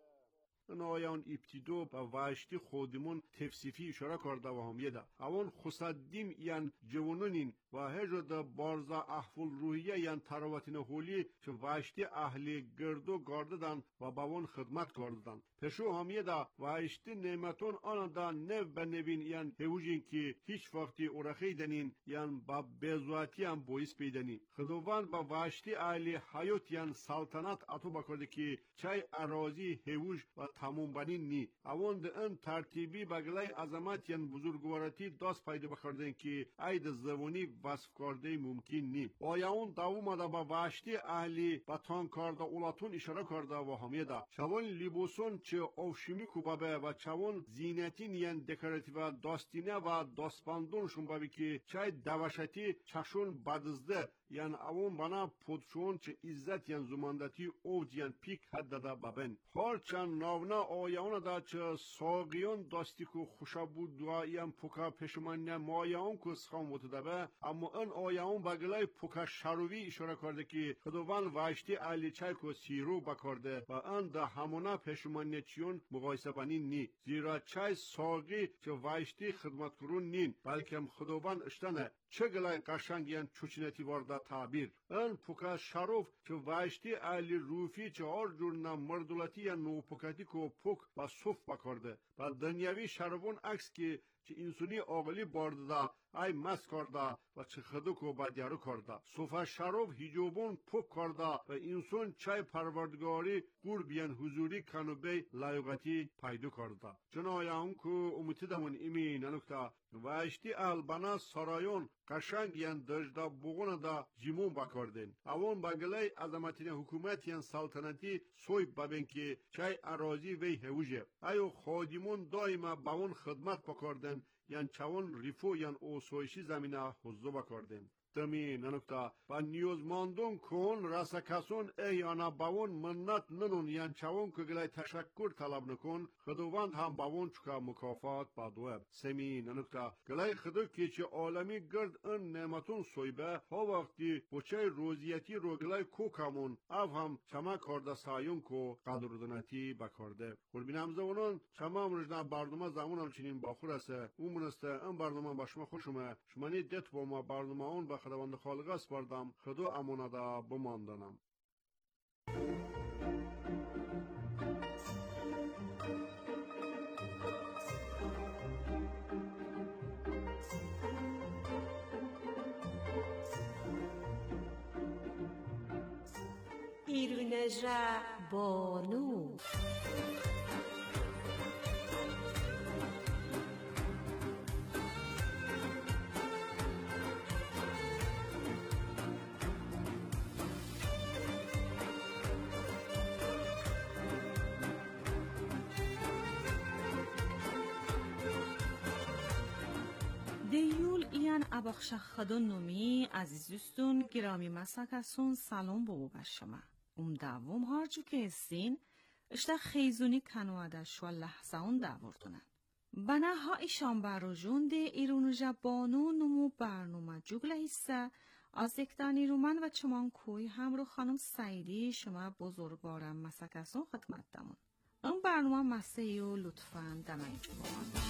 [SPEAKER 3] نایان ابتدو با واشتی خودمون تفسیفی اشاره کرده و هم یده اون خصدیم یان جوانونین و هجو دا بارزا احفل روحیه یان تراواتین هولی چه واشتی اهلی گردو گارددن و باون خدمت کردن پشو هم یده واشتی نعمتون آن دا نو بنوین یان هوجین که هیچ وقتی اورخی دنین یان با بیزواتی هم بویس پیدنی خدوان با واشتی اهلی حیوت یان سلطنت اتو بکرده که چای اراضی هوج و تموم بنین نی اون ده ان ترتیبی بگلای عظمت یان بزرگوارتی داست پیدا بکردن که اید زوانی وصف کرده ممکن نی آیاون داوما دا با واشتی اهلی با تان کرده اولاتون اشاره کرده و همیده چون لیبوسون چه اوشیمی کوبابه و چون زینتین یان دکوراتیو داستینه و داستباندون شنبابی که چای دوشتی چشون بدزده یان اون بنا پودشون چه عزت یان زماندتی اوج یان پیک حد دا بابن هرچند ناونا آیاون دا چه ساقیون داستی که خوشا بود دعاییم پوکا پشمانه مایاون که سخام وطدبه اما ان آیاون بگلای پوکا شروی اشاره کرده که خدوان واشتی علی چای که سیرو بکرده و ان دا همونا پشمانه چیون مقایسه بنین نی زیرا چای ساقی چه واشتی خدمت کرون نین بلکه خدوان اشتنه چه گلای قشنگ یان چوچینتی وارده تعبیر ان پوکا شروف چه واشتی علی روفی چه هر جور نه مردولتی یا نو پوکاتی کو پوک با صف بکرده و دنیاوی شروون عکس که چه انسانی عاقلی بارده ای مست کرده و چه خدک و بدیارو کرده صوفه شراب هیجوبون پوک کرده و انسان چای پروردگاری گور بیان حضوری کنو بی لایقتی پیدا کرده جنایا اون که امیدمون ایمی ننکته و اشتی البنا سرایون قشنگ یان دجدا بوغونه دا جیمون بکردین اون بگلی عظمتین حکومت یان سلطنتی سوی ببین که چای اراضی وی هوجه ایو خادمون دائما با اون خدمت بکردن یان چون ریفو یان اوسویشی زمینه حضو بکردن دمی ننکتا با نیوزماندون کن راسا کسون ایانا باون منت ننون یان چون که گلای تشکر طلب نکن خدووند هم باون چکا مکافات بادوه سمی ننکتا گلای خدو که چه عالمی گرد ان نعمتون سویبه ها وقتی بچه روزیتی رو گلای کوکامون او هم چما کرده سایون کو قدردنتی بکرده قربین همزونون چما امرجنا برنامه زمان همچنین باخور است اون منسته این برنامه با شما خوشمه شما نی دت با ما برنامه اون با خداوند خالق اسپاردم خدا اماندا بماندنم
[SPEAKER 10] ایرونجا بانو
[SPEAKER 6] دیول ایان اباخش خدون نومی عزیزستون گرامی مساکسون سلام بابو بشما ام دوم هارجو که استین اشتا خیزونی کنواده شو لحظه اون داوردونن بنا ها ایشان براجون ده ایرونجا بانو نمو برنامه جوگله هسته از اکتانی رومن و چمان کوی همرو خانم سعیدی شما بزرگوارم مساکسون خدمت دمون اون برنامه مسیو لطفاً دمایی جوان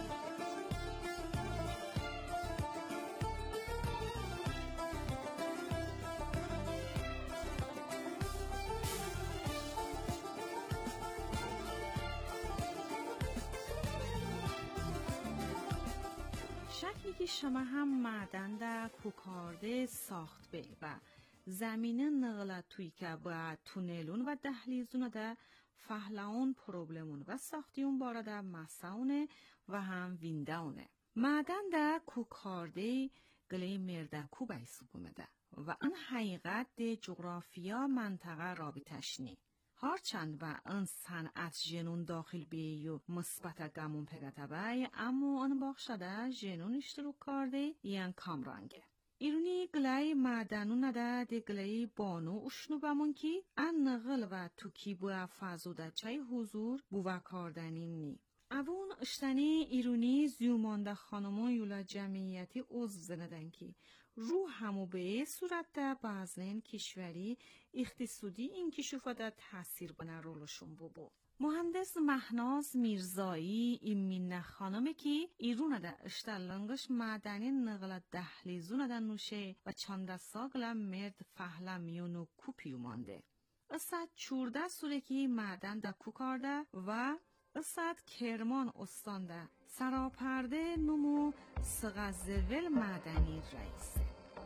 [SPEAKER 6] شکلی که شما هم معدن دا کوکارده ساخت به و زمینه نقلت توی که با تونلون و دهلیزون دا فهلون پروبلمون و ساختیون بارا دا مساونه و هم وینداونه معدن دا کوکارده گلی مردکو بایسو بومده و این حقیقت ده جغرافیا منطقه رابطش نی هرچند و ان صنعت جنون داخل بیو مثبت گمون پگته بای اما ان باخشده جنون اشتروک کرده یان کامرانگه ایرونی گلای معدنون ده ده گلای بانو اشنو بمون کی ان نغل و توکی بوا فازوده چای حضور بوا کردنین نی اوون اشتنی ایرونی زیومانده خانمون یولا جمعیتی عضو زندن کی رو همو به صورت ده بازنین کشوری اقتصادی این کشوفا ده تاثیر بنا رولشون بابو. مهندس مهناز میرزایی ایمین خانمه کی ایرون ده اشتلنگش معدنی نقل دهلیزون ده نوشه و چند ساگل مرد فهلا میونو کوپیو مانده. اسد چورده سوره کی معدن ده کوکارده و اسد کرمان استانده سراپرده نمو سغزول معدنی رئیسه.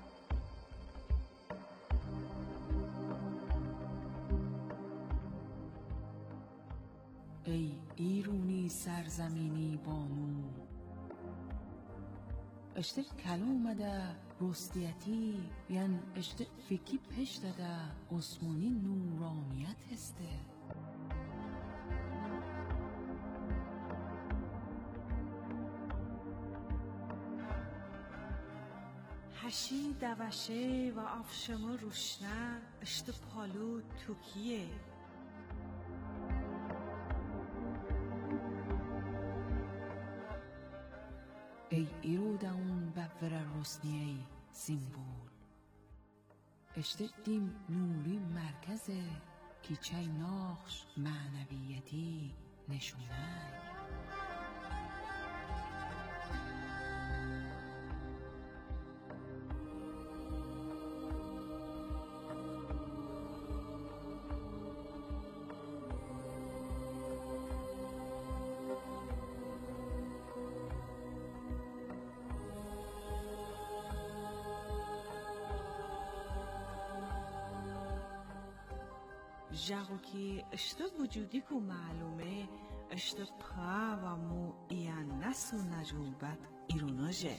[SPEAKER 7] ای ایرونی سرزمینی بانو اشتر کلومده رستیتی یعن اشتر فکی پشت ده عثمانی نورانیت هسته
[SPEAKER 6] هشی دوشه و آفشما روشنه اشت پالو توکیه
[SPEAKER 7] ای ایرو داون ببور رسنیه سیمبول اشتر دیم نوری مرکزه کی چای ناخش معنویتی نشونه
[SPEAKER 6] جاگو که اشته وجودی که معلومه اشته پا و مو ایان نسو نجوبت ایروناجه.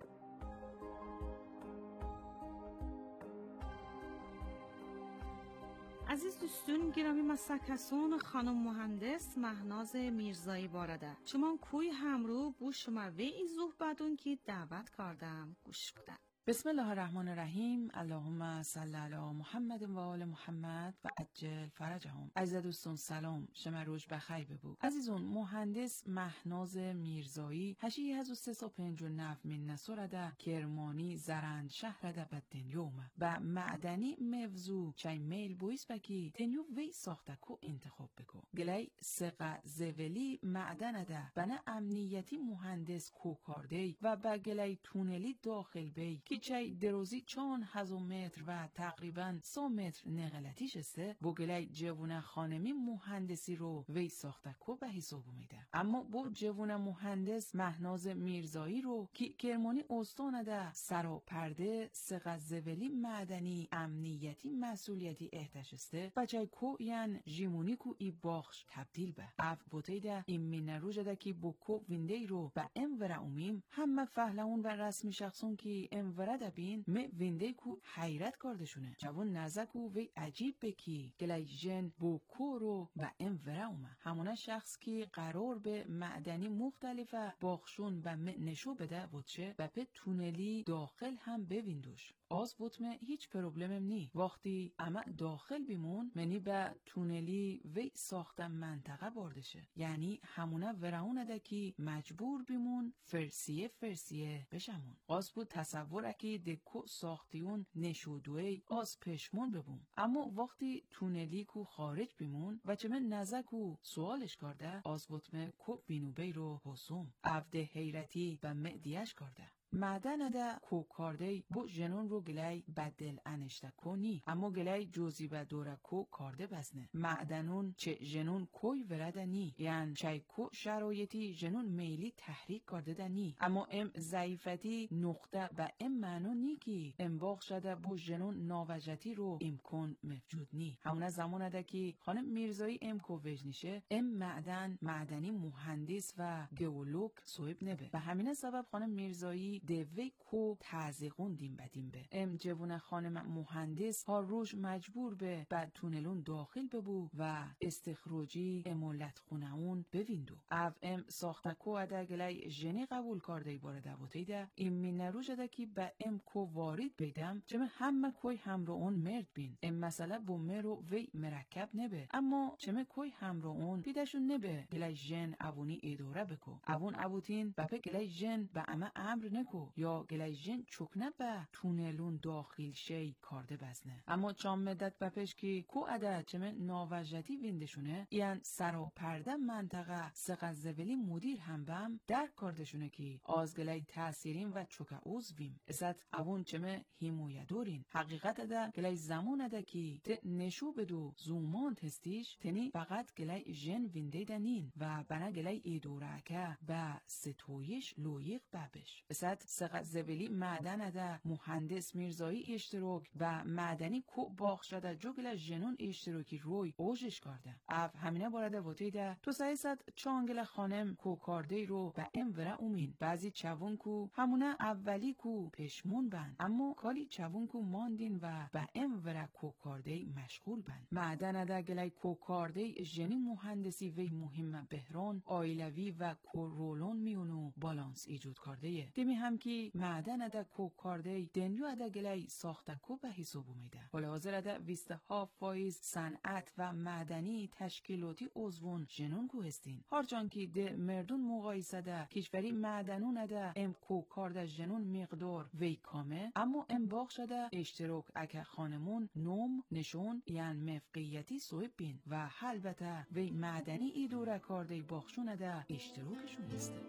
[SPEAKER 6] عزیز دوستون گرامی مسکسون، خانم مهندس مهناز میرزایی بارده شما کوی همرو بو شما وی ایزوه بدون که دعوت کردم گوش بدن.
[SPEAKER 7] بسم الله الرحمن الرحیم. اللهم صل علی محمد و آل محمد و عجل فرجهم. عزیز دوستان سلام، شما روز بخیر ببو. عزیزون، مهندس مهناز میرزایی هشی هزو سه پنج و نو من نسورده کرمانی زرند شهرده به دنیومه و معدنی موضوع چای میل بویس بکی دنیو وی ساخته کو انتخاب بکو. گلی سقه زولی معدن ده بنا امنیتی مهندس کو کارده و با گلی تونلی داخل بی که چای دروزی چون هزو متر و تقریبا سو متر نقلتی شسته بو گلی جوون خانمی مهندسی رو وی ساخته کو به حساب میده. اما بو جوون مهندس مهناز میرزایی رو که کرمانی استان ده سرا پرده سقه زولی معدنی امنیتی مسئولیتی احتشسته بچای کو یعن جیمونی کو ای باخش تبدیل به اف بوتی ده این مینه رو جده که بو کو وینده رو به ام ورا اومیم همه فهلون و رسمی شخصون که ام ورا ده بین می وینده کو حیرت کردشونه. جوان نزکو وی عجیب بکی گلی جن بو کو رو به ام ورا اومه. همونه شخص که قرار به معدنی مختلفه باخشون و نشو بده بودشه و به تونلی داخل هم بویندوش. آز بوتمه هیچ پروبلمم نی. وقتی اما داخل بیمون منی به تونلی وی ساخته منطقه باردشه. یعنی همونه وراونه ده که مجبور بیمون فرسیه فرسیه بشمون. آز بود تصوره که دکو ساختیون نشودوی آز پشمون ببون. اما وقتی تونلی کو خارج بیمون و چه من نزکو سوالش کرده آز بوتمه کو بینو بی رو حسوم. افده حیرتی و معدیش کرده. معدن ده کو کارده بو جنون رو گلی بدل انشته کنی اما گلی جوزی و دوره کو کارده بزنه. معدنون چه جنون کوی ورده نی یعن چای کو شرایطی جنون میلی تحریک کرده ده نی اما ام ضعیفتی نقطه و ام معنو نی که ام باغ شده بو جنون ناوجتی رو امکان موجود نی. همونه زمان ده که خانم میرزایی ام کو وجنیشه ام معدن معدنی مهندس و گئولوگ صاحب نبه. به همین سبب خانم میرزایی دوی کو تازیقون دیم بدیم به ام جوون خانم مهندس ها روش مجبور به بعد تونلون داخل ببو و استخراجی امولت خونه اون بویندو. او ام ساخته کو اده گلی جنی قبول کرده باره دووتی ده این مینه رو جده که به ام کو وارد بیدم چمه همه کوی همرو اون مرد بین. ام مسئله بو مرو وی مرکب نبه اما چمه کوی همرو اون بیدشون نبه گلی جن اوونی اداره بکو. اوون اووتین بپه گلی جن به اما امر نکو یا گلی جن چکنه به تونلون داخل شی کارده بزنه. اما چام مدت بپش که کو عدد چمه ناوجدی ویندشونه یعن سرا پرده منطقه سقه زولی مدیر هم بم در کاردشونه که آز گلی تاثیرین و چکه اوزویم ازت اوون چمه همویه دورین. حقیقت ده گلی زمان ده که ت نشو بدو زومان تستیش تنی فقط گلی جن وینده دنین و بنا گلی ایدوره که به ستویش لویق ببش. ازت سقه زولی معدن ده مهندس میرزایی اشتراک و معدنی کو باخ شده جوگل جنون اشتراکی روی اوجش کرده. اف همینه بارده وطی ده تو سایست چانگل خانم کو کارده رو به ام وره اومین. بعضی چوون کو همونه اولی کو پشمون بند اما کالی چوون کو ماندین و به ام وره کو کارده مشغول بند. معدن ده گلی کو کارده جنی مهندسی وی مهم بهران آیلوی و کو رولون میونو بالانس ایجود کرده. دمی هم که معدن ده کو کارده دنیو ده گلی ساخته کو به حساب میده. حالا حاضر ده ویسته ها فایز صنعت و معدنی تشکیلاتی عضوون جنون کو هستین. هرچان که ده مردون مقایسه ده کشوری معدنون ده ام کو کارده جنون مقدار وی کامه اما ام باخ شده اشتراک اکه خانمون نوم نشون یعن مفقیتی صاحب بین و البته وی معدنی ایدوره کارده باخشون ده اشتراکشون هسته.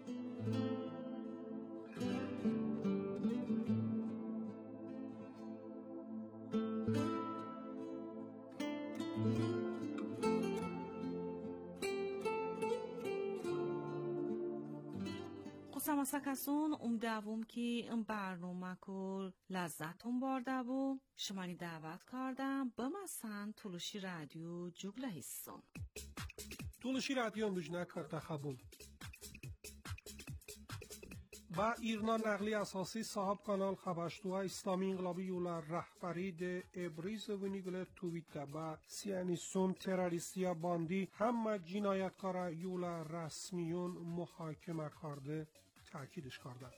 [SPEAKER 6] سماسکسون ام دوم که ام برنامه کل لذتون بارده بو شمانی دعوت کردم بمسن تولوشی رادیو جوگله هستون
[SPEAKER 5] تولوشی رادیو مجنه کرده خبون با ایرنا نقلی اساسی صاحب کانال خبشتوها اسلامی انقلابی یولا رهبری ده ابریز ونیگل توییت با سیانیستون تروریستیا باندی همه جنایتکار یولا رسمیون محاکمه کرده تاکیدش کرده.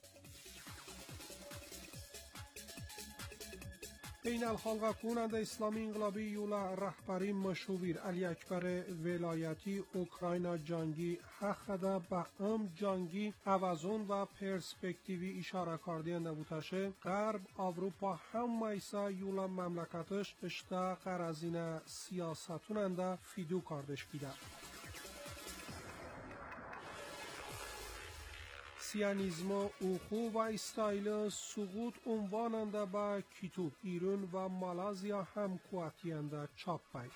[SPEAKER 5] بین الخلق کننده اسلامی انقلابی یولا رهبری مشویر علی اکبر ولایتی اوکراینا جنگی حق ده به ام جنگی عوضون و پرسپکتیوی اشاره کردن بودشه غرب اروپا هم ایسا یولا مملکتش اشتا قرازین سیاستوننده فیدو کردش بیده. سیانیزم اوخو و اسرائیل سقوط عنواننده با کتاب ایران و مالازیا هم قوتینده چاپ باید.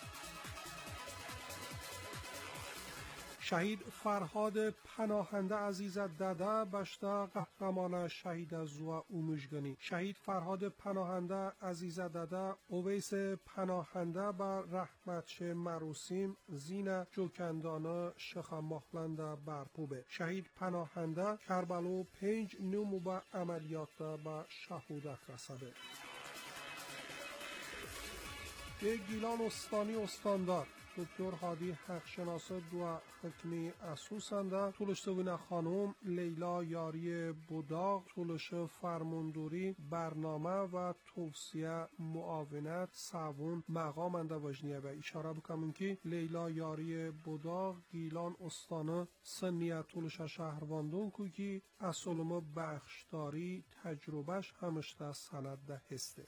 [SPEAKER 5] شهید فرهاد پناهنده عزیز داده بشتا قهرمان شهید زوا اومجگنی. شهید فرهاد پناهنده عزیز داده اویس پناهنده با رحمتش مروسیم زین جوکندانه شخ مخلنده برپوبه. شهید پناهنده کربلو پنج نمو با عملیات با شهودت رسده. به گیلان استانی استاندار دکتر هادی حقشناس دو حکمی اسوسنده طولشتوین خانم لیلا یاری بوداغ طولش فرماندوری برنامه و توصیه معاونت سوون مقامنده وجنیه و اشاره بکنم که لیلا یاری بوداغ گیلان استانه سنیت طولش شهرواندون که که اصولم بخشداری تجربهش همشته سند ده هسته.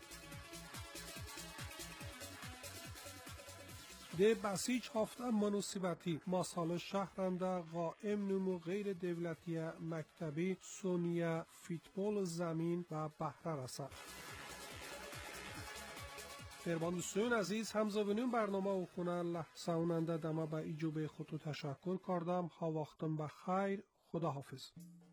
[SPEAKER 5] ده بسیج هفته مناسبتی مسال شهرنده قائم نمو غیر دولتی مکتبی سونیا فیتبال زمین و بهره رسد. فرمان دوستان عزیز همزبانین برنامه و خونه لحظه دمه به ایجوب خودتو تشکر کردم. ها وقتم بخیر. خدا حافظ.